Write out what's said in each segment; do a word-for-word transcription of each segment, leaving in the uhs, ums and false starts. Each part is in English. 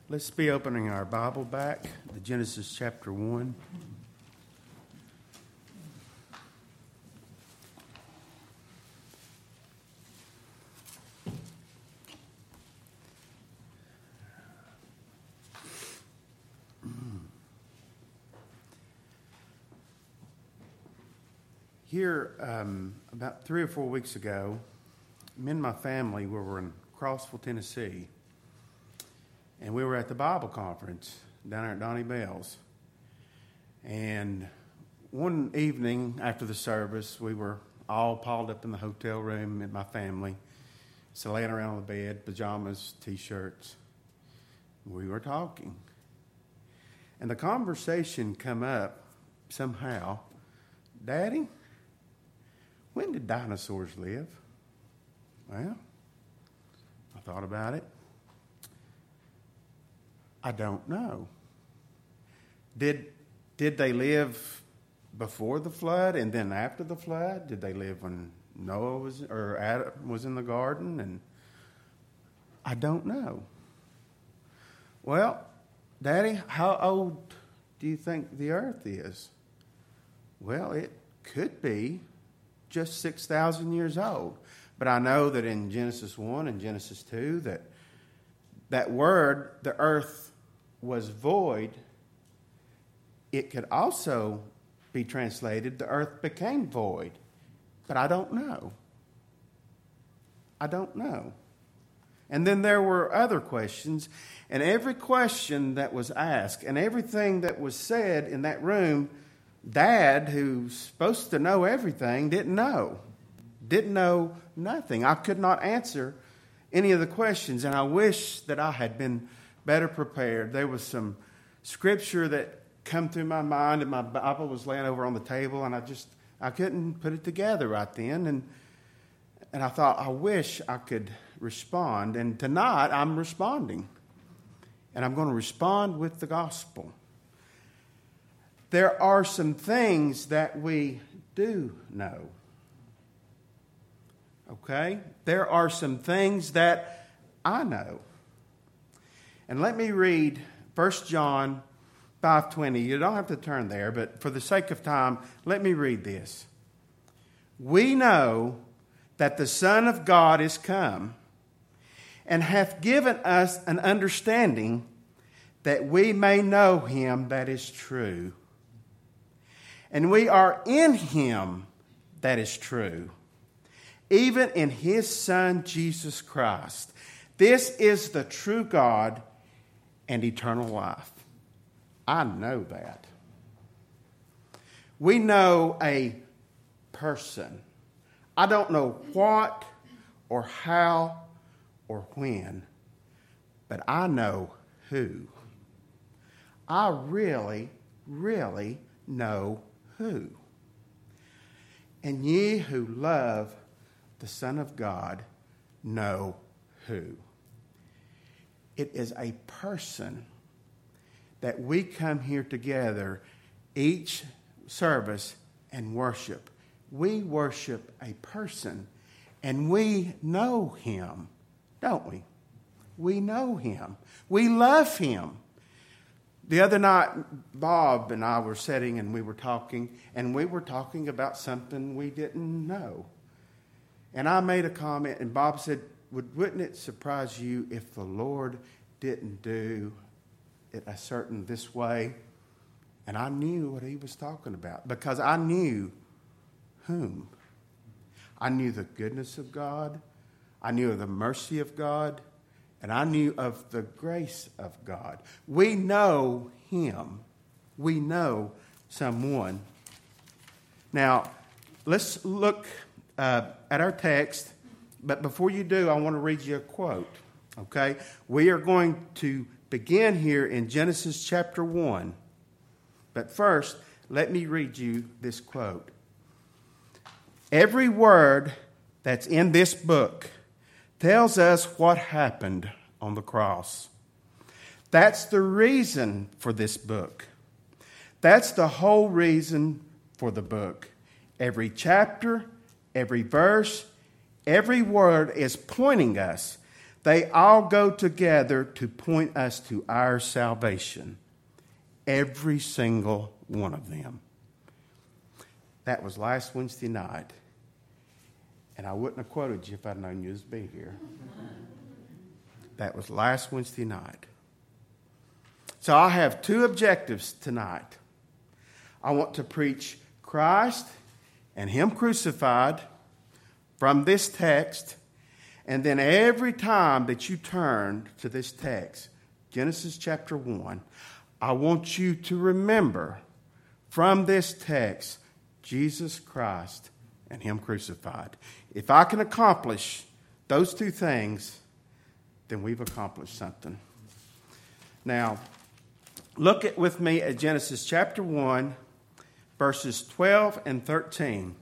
Let's be opening our Bible back to Genesis chapter one. Here, um, about three or four weeks ago, me and my family we were in Crossville, Tennessee, and we were at the Bible conference down there at Donnie Bell's. And one evening after the service, we were all piled up in the hotel room with my family, so laying around on the bed, pajamas, T-shirts. We were talking, and the conversation come up somehow. Daddy, when did dinosaurs live? Well, I thought about it. I don't know. Did did they live before the flood and then after the flood? Did they live when Noah was or Adam was in the garden? And I don't know. Well, Daddy, how old do you think the earth is? Well, it could be just six thousand years old. But I know that in Genesis one and Genesis two that that word, the earth was void, it could also be translated, the earth became void. But I don't know. I don't know. And then there were other questions, and every question that was asked and everything that was said in that room, Dad, who's supposed to know everything, didn't know. Didn't know nothing. I could not answer any of the questions, and I wish that I had been better prepared. There was some scripture that come through my mind, and my Bible was laying over on the table, and I just, I couldn't put it together right then, and and I thought, I wish I could respond, and tonight I'm responding, and I'm going to respond with the gospel. There are some things that we do know. Okay? There are some things that I know. And let me read First John five twenty. You don't have to turn there, but for the sake of time, let me read this. We know that the Son of God is come and hath given us an understanding that we may know him that is true. And we are in him that is true, even in his Son, Jesus Christ. This is the true God and eternal life. I know that. We know a person. I don't know what or how or when, but I know who. I really, really know who. And ye who love the Son of God know who. It is a person that we come here together each service and worship. We worship a person, and we know him, don't we? We know him. We love him. The other night, Bob and I were sitting and we were talking, and we were talking about something we didn't know. And I made a comment, and Bob said, Would, wouldn't it surprise you if the Lord didn't do it a certain this way? And I knew what he was talking about because I knew whom. I knew the goodness of God. I knew of the mercy of God. And I knew of the grace of God. We know him. We know someone. Now, let's look uh, at our text. But before you do, I want to read you a quote. Okay? We are going to begin here in Genesis chapter one. But first, let me read you this quote. Every word that's in this book tells us what happened on the cross. That's the reason for this book. That's the whole reason for the book. Every chapter, every verse, every word is pointing us They all go together to point us to our salvation. Every single one of them. That was last Wednesday night. And I wouldn't have quoted you if I'd known you was be here. That was last Wednesday night. So I have two objectives tonight. I want to preach Christ and Him crucified from this text. And then every time that you turn to this text, Genesis chapter one, I want you to remember from this text, Jesus Christ and Him crucified. If I can accomplish those two things, then we've accomplished something. Now, look at with me at Genesis chapter one, verses twelve and thirteen.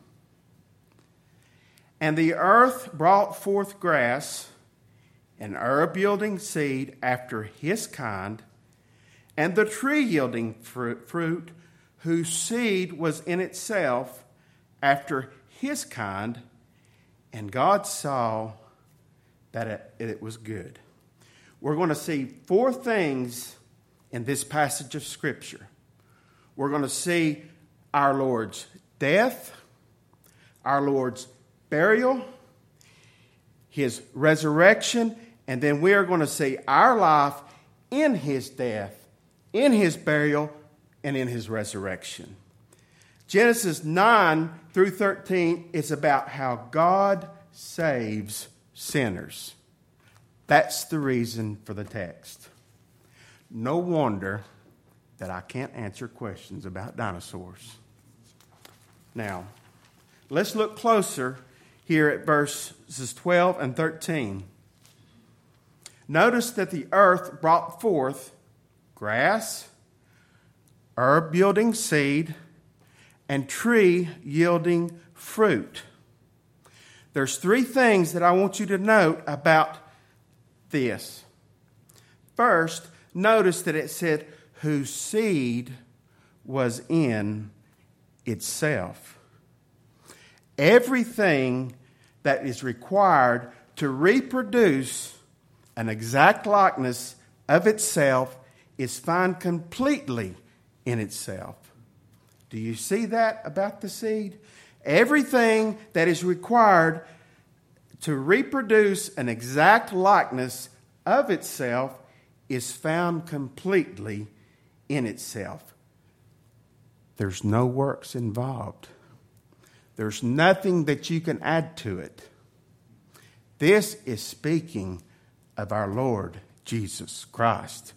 And the earth brought forth grass, and herb yielding seed after his kind, and the tree yielding fruit, fruit whose seed was in itself after his kind, and God saw that it, it was good. We're going to see four things in this passage of Scripture. We're going to see our Lord's death, our Lord's burial, His resurrection, and then we are going to see our life in His death, in His burial, and in His resurrection. Genesis nine through thirteen is about how God saves sinners. That's the reason for the text. No wonder that I can't answer questions about dinosaurs. Now, let's look closer here at verses twelve and thirteen. Notice that the earth brought forth grass, herb yielding seed, and tree yielding fruit. There's three things that I want you to note about this. First, notice that it said, whose seed was in itself. Everything that is required to reproduce an exact likeness of itself is found completely in itself. Do you see that about the seed? Everything that is required to reproduce an exact likeness of itself is found completely in itself. There's no works involved. There's nothing that you can add to it. This is speaking of our Lord Jesus Christ.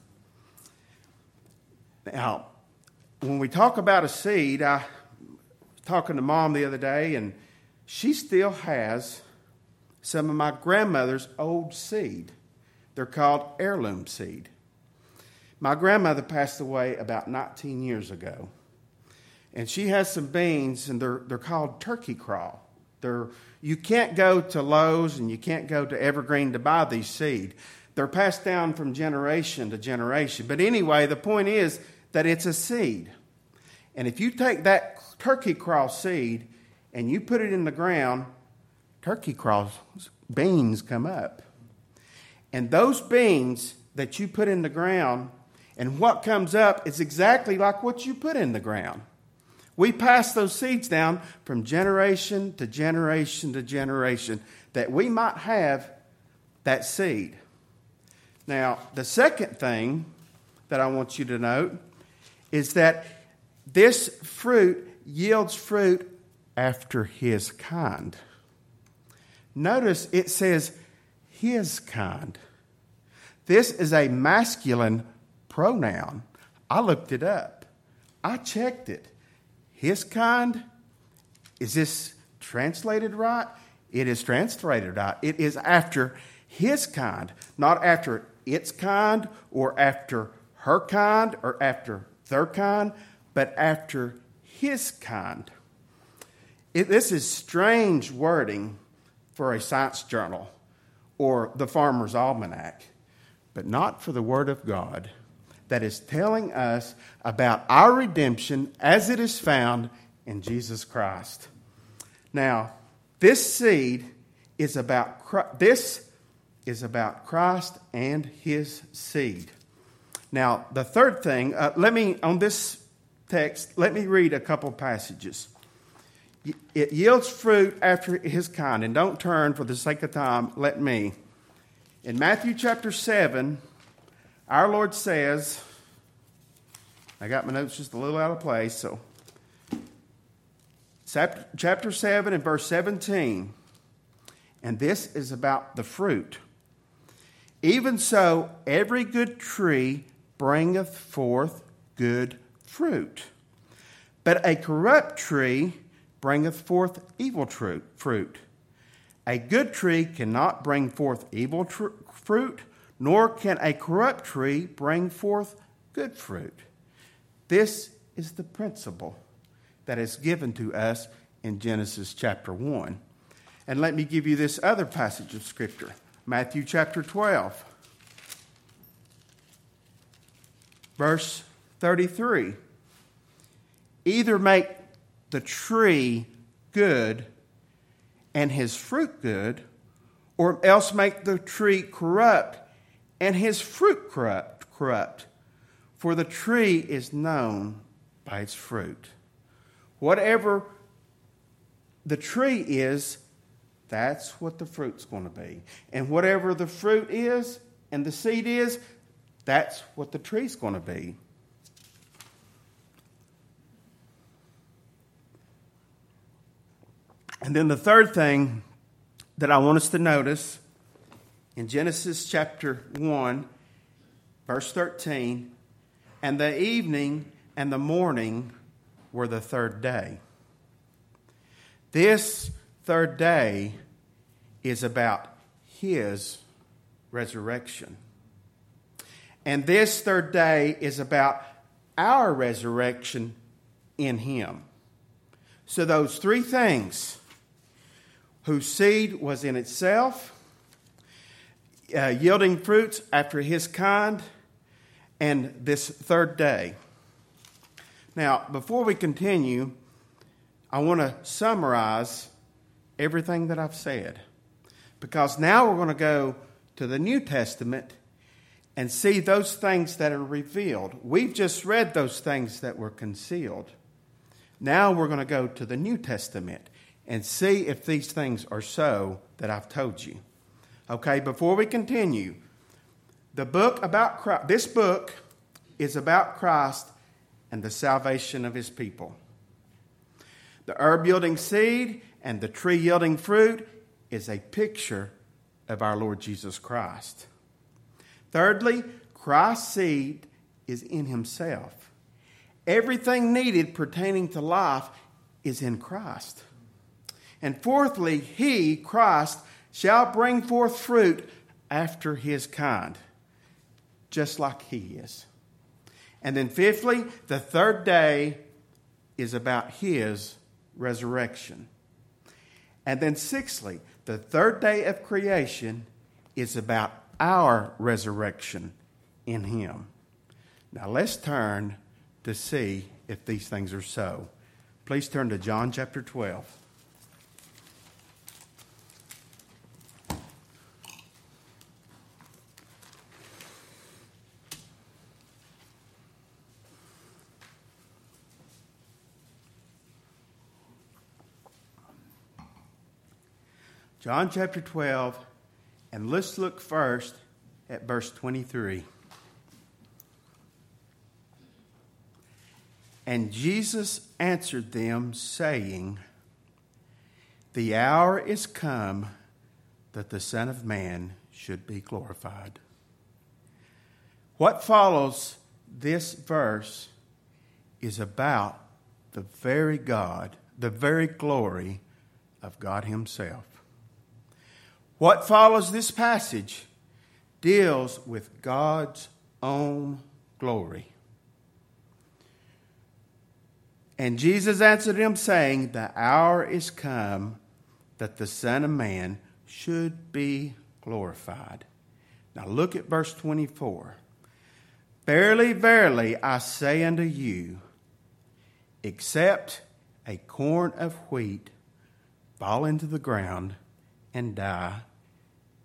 Now, when we talk about a seed, I was talking to Mom the other day, and she still has some of my grandmother's old seed. They're called heirloom seed. My grandmother passed away about nineteen years ago. And she has some beans, and they're they're called turkey crawl. They're you can't go to Lowe's and you can't go to Evergreen to buy these seed. They're passed down from generation to generation. But anyway, the point is that it's a seed. And if you take that turkey crawl seed and you put it in the ground, turkey crawl beans come up. And those beans that you put in the ground, and what comes up is exactly like what you put in the ground. We pass those seeds down from generation to generation to generation that we might have that seed. Now, the second thing that I want you to note is that this fruit yields fruit after his kind. Notice it says his kind. This is a masculine pronoun. I looked it up. I checked it. His kind, is this translated right? It is translated right. It is after his kind, not after its kind or after her kind or after their kind, but after his kind. It, this is strange wording for a science journal or the Farmer's Almanac, but not for the Word of God that is telling us about our redemption as it is found in Jesus Christ. Now, this seed is about Christ. This is about Christ and his seed. Now, the third thing, uh, let me, on this text, let me read a couple passages. It yields fruit after his kind. And don't turn for the sake of time, let me. In Matthew chapter seven, our Lord says, I got my notes just a little out of place, so. Chapter seven and verse seventeen. And this is about the fruit. Even so, every good tree bringeth forth good fruit. But a corrupt tree bringeth forth evil fruit. A good tree cannot bring forth evil tr- fruit, nor can a corrupt tree bring forth good fruit. This is the principle that is given to us in Genesis chapter one. And let me give you this other passage of Scripture. Matthew chapter twelve. Verse thirty-three. Either make the tree good and his fruit good, or else make the tree corrupt and his fruit corrupt. corrupt. For the tree is known by its fruit. Whatever the tree is, that's what the fruit's going to be. And whatever the fruit is and the seed is, that's what the tree's going to be. And then the third thing that I want us to notice in Genesis chapter one, verse thirteen, and the evening and the morning were the third day. This third day is about his resurrection. And this third day is about our resurrection in him. So those three things, whose seed was in itself, uh, yielding fruits after his kind, and this third day. Now, before we continue, I want to summarize everything that I've said. Because now we're going to go to the New Testament and see those things that are revealed. We've just read those things that were concealed. Now we're going to go to the New Testament and see if these things are so that I've told you. Okay, before we continue, the book about Christ, this book is about Christ and the salvation of his people. The herb-yielding seed and the tree-yielding fruit is a picture of our Lord Jesus Christ. Thirdly, Christ's seed is in himself. Everything needed pertaining to life is in Christ. And fourthly, he, Christ, shall bring forth fruit after his kind, just like he is. And then fifthly, the third day is about his resurrection. And then sixthly, the third day of creation is about our resurrection in him. Now let's turn to see if these things are so. Please turn to John chapter twelve. John chapter twelve, and let's look first at verse twenty-three. And Jesus answered them, saying, the hour is come that the Son of Man should be glorified. What follows this verse is about the very God, the very glory of God himself. What follows this passage deals with God's own glory. And Jesus answered him, saying, the hour is come that the Son of Man should be glorified. Now look at verse twenty-four. Verily, verily, I say unto you, except a corn of wheat fall into the ground and die,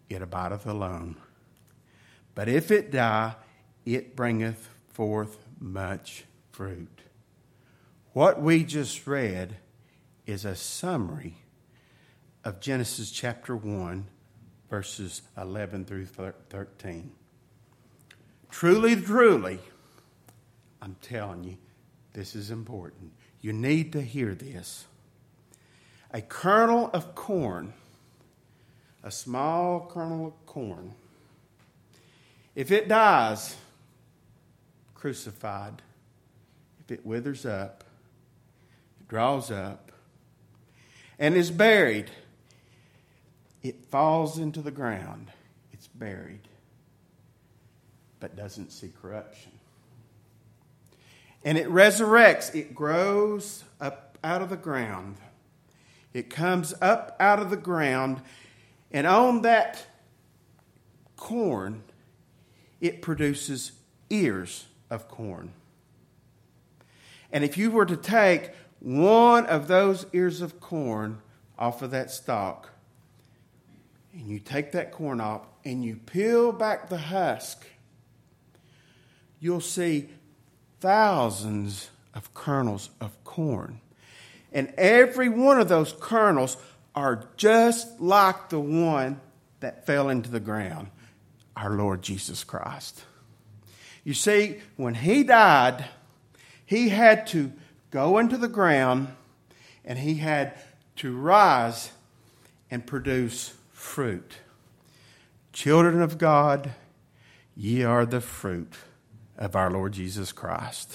it abideth alone. But if it die, it bringeth forth much fruit. What we just read is a summary of Genesis chapter one, verses eleven through thirteen. Truly, truly, I'm telling you, this is important. You need to hear this. A kernel of corn, a small kernel of corn, if it dies, crucified, if it withers up, it draws up, and is buried, it falls into the ground. It's buried, but doesn't see corruption. And it resurrects. It grows up out of the ground. It comes up out of the ground, and on that corn, it produces ears of corn. And if you were to take one of those ears of corn off of that stalk, and you take that corn off and you peel back the husk, you'll see thousands of kernels of corn. And every one of those kernels are just like the one that fell into the ground, our Lord Jesus Christ. You see, when he died, he had to go into the ground and he had to rise and produce fruit. Children of God, ye are the fruit of our Lord Jesus Christ.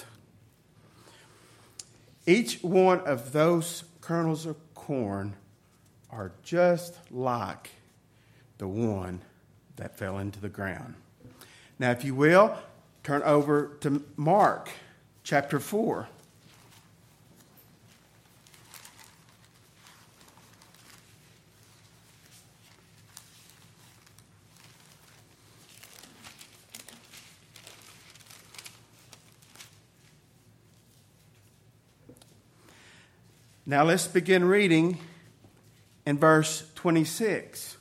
Each one of those kernels of corn are just like the one that fell into the ground. Now, if you will, turn over to Mark chapter four. Now let's begin reading in verse twenty-six.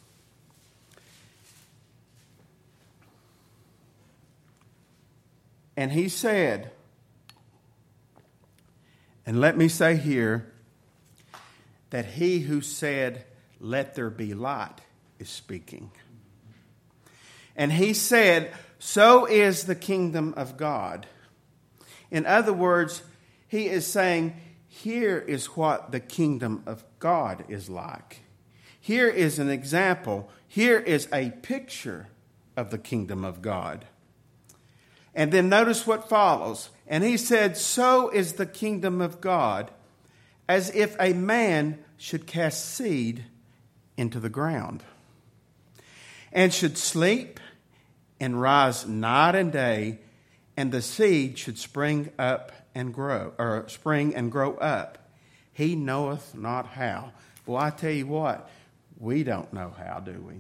And he said, and let me say here that he who said, "Let there be light," is speaking. And he said, "So is the kingdom of God." In other words, he is saying, here is what the kingdom of God is like. Here is an example. Here is a picture of the kingdom of God. And then notice what follows. And he said, "So is the kingdom of God, as if a man should cast seed into the ground, and should sleep and rise night and day, and the seed should spring up and grow, or spring and grow up. He knoweth not how." Well, I tell you what, we don't know how, do we?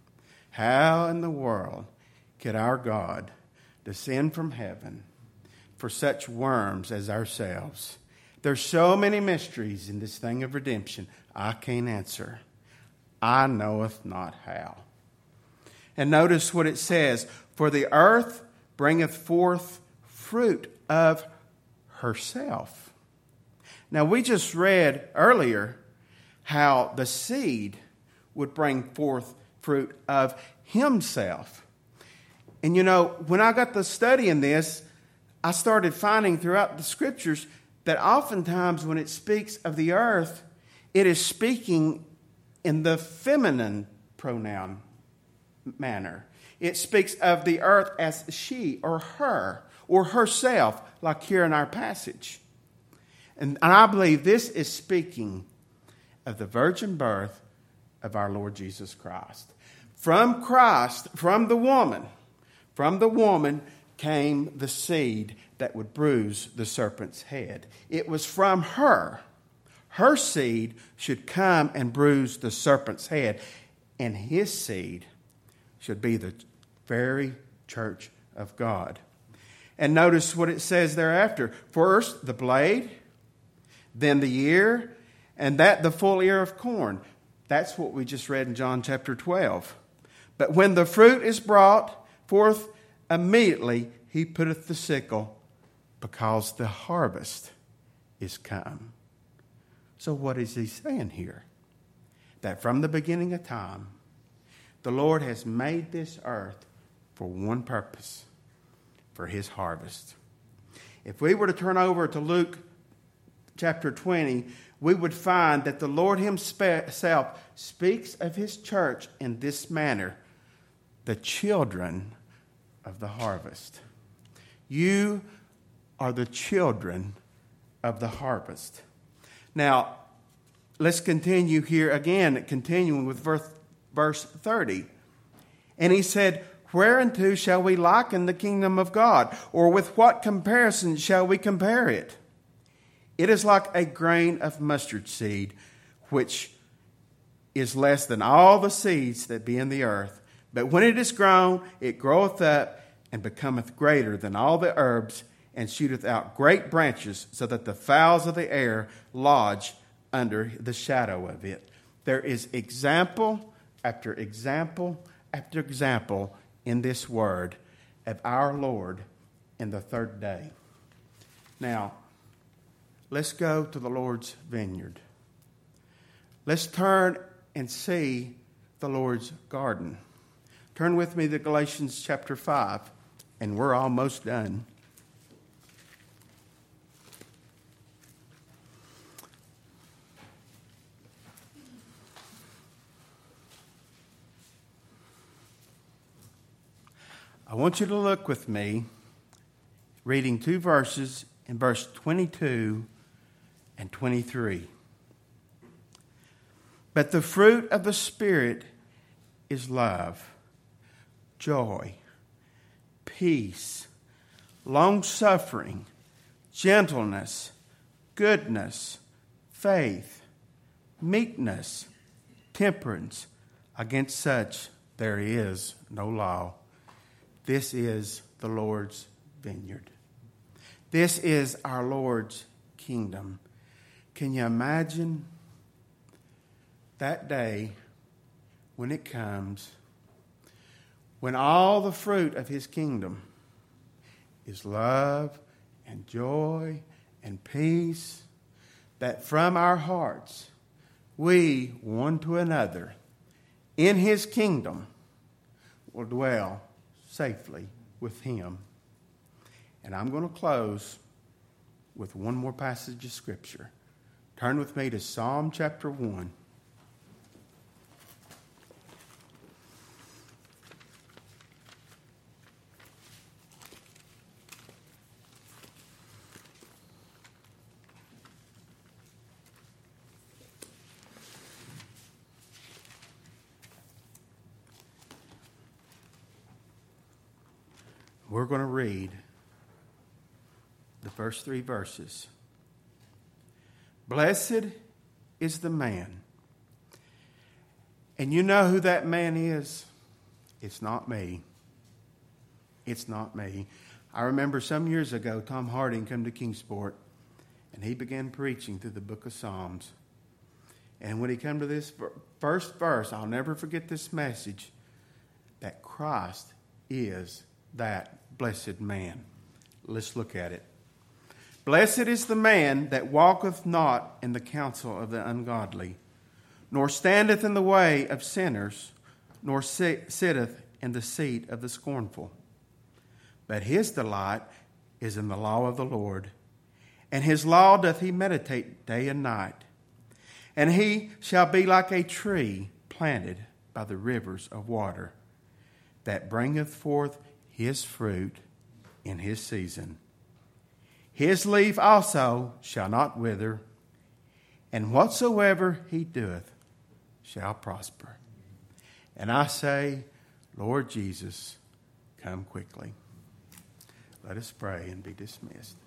How in the world could our God descend from heaven for such worms as ourselves? There's so many mysteries in this thing of redemption, I can't answer. I knoweth not how. And notice what it says, "For the earth bringeth forth fruit of herself." Now, we just read earlier how the seed would bring forth fruit of himself. And you know, when I got to studying this, I started finding throughout the scriptures that oftentimes when it speaks of the earth, it is speaking in the feminine pronoun manner. It speaks of the earth as she or her or herself, like here in our passage. And, and I believe this is speaking of the virgin birth of our Lord Jesus Christ. From Christ, from the woman, from the woman came the seed that would bruise the serpent's head. It was from her. Her seed should come and bruise the serpent's head. And his seed should be the very church of God. And notice what it says thereafter. First, the blade, then the ear, and that the full ear of corn. That's what we just read in John chapter twelve. But when the fruit is brought forth, immediately he putteth the sickle, because the harvest is come. So what is he saying here? That from the beginning of time, the Lord has made this earth for one purpose, for his harvest. If we were to turn over to Luke chapter twenty, we would find that the Lord himself speaks of his church in this manner: the children of the harvest. You are the children of the harvest. Now, let's continue here again, continuing with verse, verse thirty. And he said, whereunto shall we liken the kingdom of God? Or with what comparison shall we compare it? It is like a grain of mustard seed, which is less than all the seeds that be in the earth. But when it is grown, it groweth up and becometh greater than all the herbs, and shooteth out great branches, so that the fowls of the air lodge under the shadow of it. There is example after example after example in this word of our Lord in the third day. Now, let's go to the Lord's vineyard. Let's turn and see the Lord's garden. Turn with me to Galatians chapter five, and we're almost done. I want you to look with me, reading two verses in verse twenty-two and twenty-three. But the fruit of the Spirit is love, joy, peace, long-suffering, gentleness, goodness, faith, meekness, temperance. Against such there is no law. This is the Lord's vineyard. This is our Lord's kingdom. Can you imagine that day when it comes, when all the fruit of his kingdom is love and joy and peace, that from our hearts we, one to another, in his kingdom, will dwell safely with him. And I'm going to close with one more passage of Scripture. Turn with me to Psalm chapter one. We're going to read the first three verses. Blessed is the man. And you know who that man is? It's not me. It's not me. I remember some years ago, Tom Harding came to Kingsport, and he began preaching through the book of Psalms. And when he came to this first verse, I'll never forget this message, that Christ is that blessed man. Let's look at it. Blessed is the man that walketh not in the counsel of the ungodly, nor standeth in the way of sinners, nor sitteth in the seat of the scornful. But his delight is in the law of the Lord, and his law doth he meditate day and night. And he shall be like a tree planted by the rivers of water, that bringeth forth his fruit in his season. His leaf also shall not wither, and whatsoever he doeth shall prosper. And I say, Lord Jesus, come quickly. Let us pray and be dismissed.